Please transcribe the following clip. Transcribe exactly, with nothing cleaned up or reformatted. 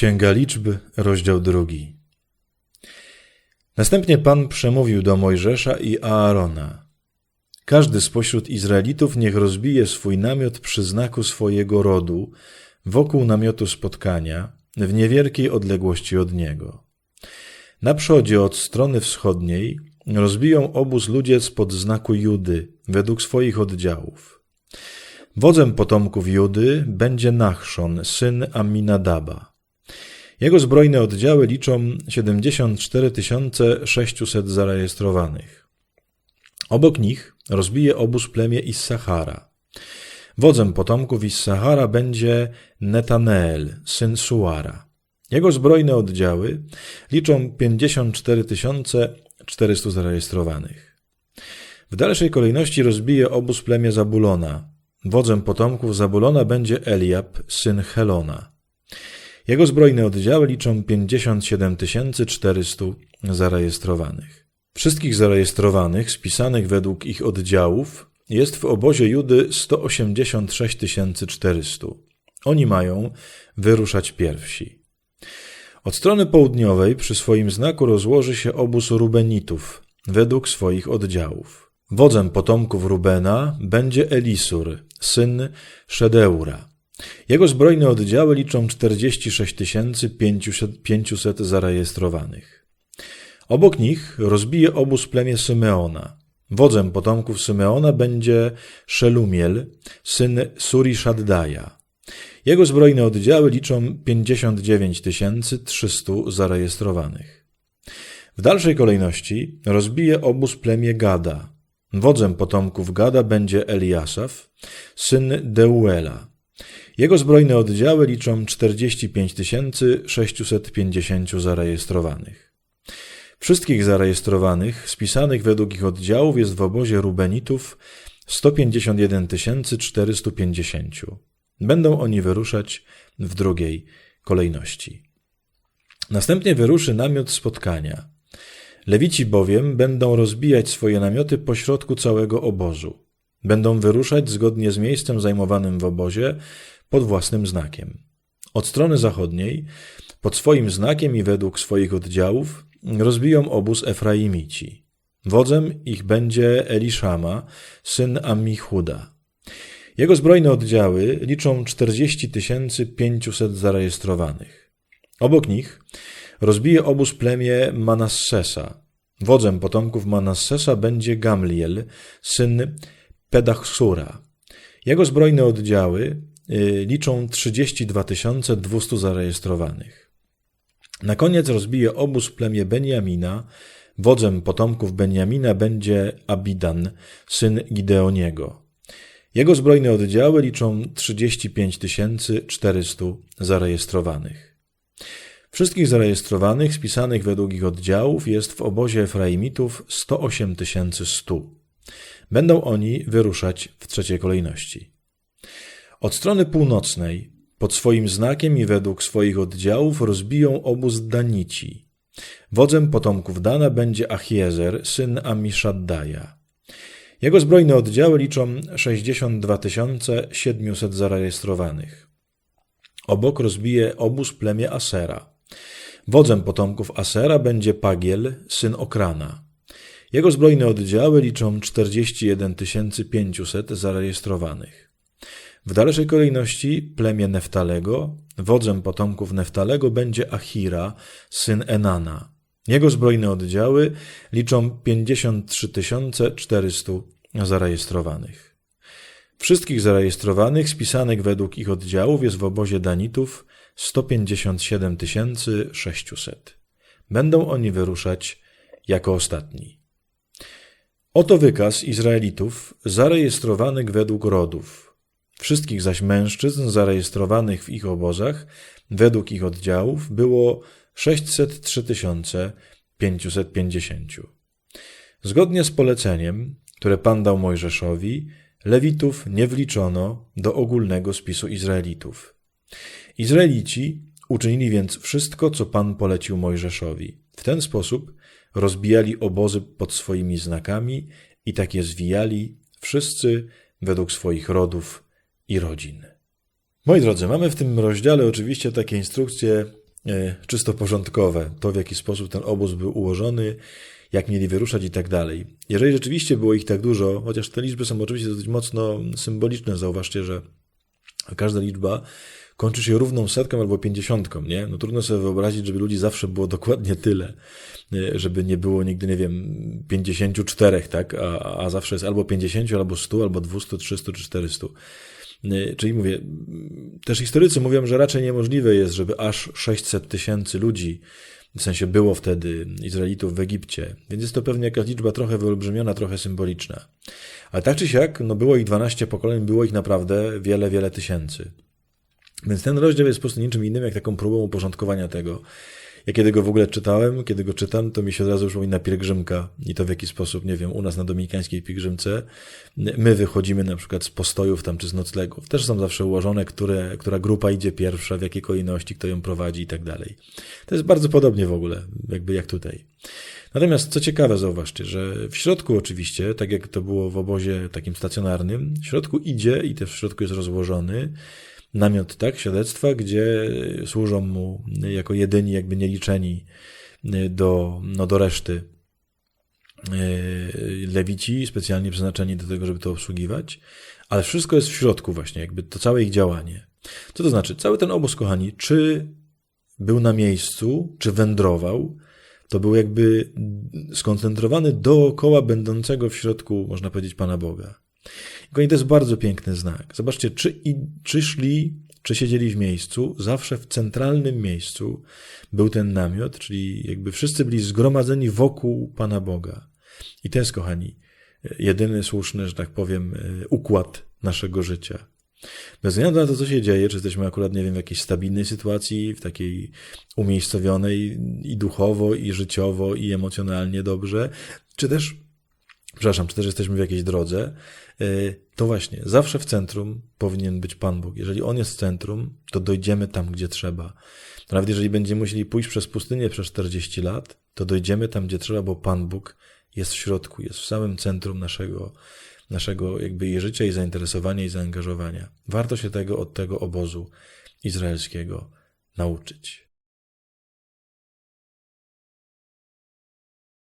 Księga Liczb, rozdział drugi. Następnie Pan przemówił do Mojżesza i Aarona. Każdy spośród Izraelitów niech rozbije swój namiot przy znaku swojego rodu, wokół namiotu spotkania, w niewielkiej odległości od niego. Na przodzie od strony wschodniej rozbiją obóz ludzie spod znaku Judy, według swoich oddziałów. Wodzem potomków Judy będzie Nachszon, syn Amminadaba. Jego zbrojne oddziały liczą siedemdziesiąt cztery tysiące sześćset zarejestrowanych. Obok nich rozbije obóz plemię Issachara. Wodzem potomków Issachara będzie Netaneel, syn Suara. Jego zbrojne oddziały liczą pięćdziesiąt cztery tysiące czterysta zarejestrowanych. W dalszej kolejności rozbije obóz plemię Zabulona. Wodzem potomków Zabulona będzie Eliab, syn Helona. Jego zbrojne oddziały liczą pięćdziesiąt siedem tysięcy czterysta zarejestrowanych. Wszystkich zarejestrowanych, spisanych według ich oddziałów, jest w obozie Judy sto osiemdziesiąt sześć tysięcy czterysta. Oni mają wyruszać pierwsi. Od strony południowej przy swoim znaku rozłoży się obóz Rubenitów, według swoich oddziałów. Wodzem potomków Rubena będzie Elisur, syn Szedeura. Jego zbrojne oddziały liczą czterdzieści sześć tysięcy pięćset zarejestrowanych. Obok nich rozbije obóz plemię Symeona. Wodzem potomków Symeona będzie Szelumiel, syn Suri-Szaddaja. Jego zbrojne oddziały liczą pięćdziesiąt dziewięć tysięcy trzysta zarejestrowanych. W dalszej kolejności rozbije obóz plemię Gada. Wodzem potomków Gada będzie Eliasaf, syn Deuela. Jego zbrojne oddziały liczą czterdzieści pięć tysięcy sześćset pięćdziesiąt zarejestrowanych. Wszystkich zarejestrowanych, spisanych według ich oddziałów, jest w obozie Rubenitów sto pięćdziesiąt jeden tysięcy czterysta pięćdziesiąt. Będą oni wyruszać w drugiej kolejności. Następnie wyruszy namiot spotkania. Lewici bowiem będą rozbijać swoje namioty pośrodku całego obozu. Będą wyruszać zgodnie z miejscem zajmowanym w obozie pod własnym znakiem. Od strony zachodniej, pod swoim znakiem i według swoich oddziałów, rozbiją obóz Efraimici. Wodzem ich będzie Eliszama, syn Ammichuda. Jego zbrojne oddziały liczą czterdzieści tysięcy pięćset zarejestrowanych. Obok nich rozbije obóz plemię Manassesa. Wodzem potomków Manassesa będzie Gamliel, syn Pedachsura. Jego zbrojne oddziały liczą trzydzieści dwa tysiące dwieście zarejestrowanych. Na koniec rozbije obóz plemię Benjamina. Wodzem potomków Benjamina będzie Abidan, syn Gideoniego. Jego zbrojne oddziały liczą trzydzieści pięć tysięcy czterysta zarejestrowanych. Wszystkich zarejestrowanych, spisanych według ich oddziałów, jest w obozie Efraimitów sto osiem tysięcy sto. Będą oni wyruszać w trzeciej kolejności. Od strony północnej, pod swoim znakiem i według swoich oddziałów, rozbiją obóz Danici. Wodzem potomków Dana będzie Achiezer, syn Amiszaddaja. Jego zbrojne oddziały liczą sześćdziesiąt dwa tysiące siedemset zarejestrowanych. Obok rozbije obóz plemię Asera. Wodzem potomków Asera będzie Pagiel, syn Okrana. Jego zbrojne oddziały liczą czterdzieści jeden tysięcy pięćset zarejestrowanych. W dalszej kolejności plemię Neftalego. Wodzem potomków Neftalego będzie Achira, syn Enana. Jego zbrojne oddziały liczą pięćdziesiąt trzy tysiące czterysta zarejestrowanych. Wszystkich zarejestrowanych, spisanych według ich oddziałów, jest w obozie Danitów sto pięćdziesiąt siedem tysięcy sześćset. Będą oni wyruszać jako ostatni. Oto wykaz Izraelitów zarejestrowanych według rodów. Wszystkich zaś mężczyzn zarejestrowanych w ich obozach według ich oddziałów było sześćset trzy tysiące pięćset pięćdziesiąt. Zgodnie z poleceniem, które Pan dał Mojżeszowi, Lewitów nie wliczono do ogólnego spisu Izraelitów. Izraelici uczynili więc wszystko, co Pan polecił Mojżeszowi. W ten sposób rozbijali obozy pod swoimi znakami i tak je zwijali, wszyscy według swoich rodów i rodzin. Moi drodzy, mamy w tym rozdziale oczywiście takie instrukcje czysto porządkowe, to w jaki sposób ten obóz był ułożony, jak mieli wyruszać i tak dalej. Jeżeli rzeczywiście było ich tak dużo, chociaż te liczby są oczywiście dosyć mocno symboliczne, zauważcie, że każda liczba kończy się równą setką albo pięćdziesiątką, nie? No trudno sobie wyobrazić, żeby ludzi zawsze było dokładnie tyle, żeby nie było nigdy, nie wiem, pięćdziesięciu czterech, tak? A, a zawsze jest albo pięćdziesięciu, albo stu, albo dwustu, trzystu czy czterystu. Czyli mówię, też historycy mówią, że raczej niemożliwe jest, żeby aż sześćset tysięcy ludzi, w sensie było wtedy Izraelitów w Egipcie, więc jest to pewnie jakaś liczba trochę wyolbrzymiona, trochę symboliczna. Ale tak czy siak, no było ich dwanaście pokoleń, było ich naprawdę wiele, wiele tysięcy. Więc ten rozdział jest po prostu niczym innym, jak taką próbą uporządkowania tego. Ja kiedy go w ogóle czytałem, kiedy go czytam, to mi się od razu przypomina pielgrzymka i to w jaki sposób, nie wiem, u nas na dominikańskiej pielgrzymce my wychodzimy na przykład z postojów tam czy z noclegów. Też są zawsze ułożone, które, która grupa idzie pierwsza, w jakiej kolejności, kto ją prowadzi i tak dalej. To jest bardzo podobnie w ogóle, jakby jak tutaj. Natomiast co ciekawe, zauważcie, że w środku oczywiście, tak jak to było w obozie takim stacjonarnym, w środku idzie i też w środku jest rozłożony namiot, tak, świadectwa, gdzie służą mu jako jedyni, jakby nieliczeni do, no, do reszty lewici, specjalnie przeznaczeni do tego, żeby to obsługiwać, ale wszystko jest w środku właśnie, jakby to całe ich działanie. Co to znaczy? Cały ten obóz, kochani, czy był na miejscu, czy wędrował, to był jakby skoncentrowany dookoła będącego w środku, można powiedzieć, Pana Boga. I to jest bardzo piękny znak. Zobaczcie, czy, i, czy szli, czy siedzieli w miejscu, zawsze w centralnym miejscu był ten namiot, czyli jakby wszyscy byli zgromadzeni wokół Pana Boga. I to jest, kochani, jedyny słuszny, że tak powiem, układ naszego życia. Bez względu na to, co się dzieje, czy jesteśmy akurat, nie wiem, w jakiejś stabilnej sytuacji, w takiej umiejscowionej i duchowo, i życiowo, i emocjonalnie dobrze, czy też, przepraszam, czy też jesteśmy w jakiejś drodze, to właśnie, zawsze w centrum powinien być Pan Bóg. Jeżeli On jest w centrum, to dojdziemy tam, gdzie trzeba. Nawet jeżeli będziemy musieli pójść przez pustynię przez czterdzieści lat, to dojdziemy tam, gdzie trzeba, bo Pan Bóg jest w środku, jest w samym centrum naszego, naszego jakby i życia, i zainteresowania, i zaangażowania. Warto się tego od tego obozu izraelskiego nauczyć.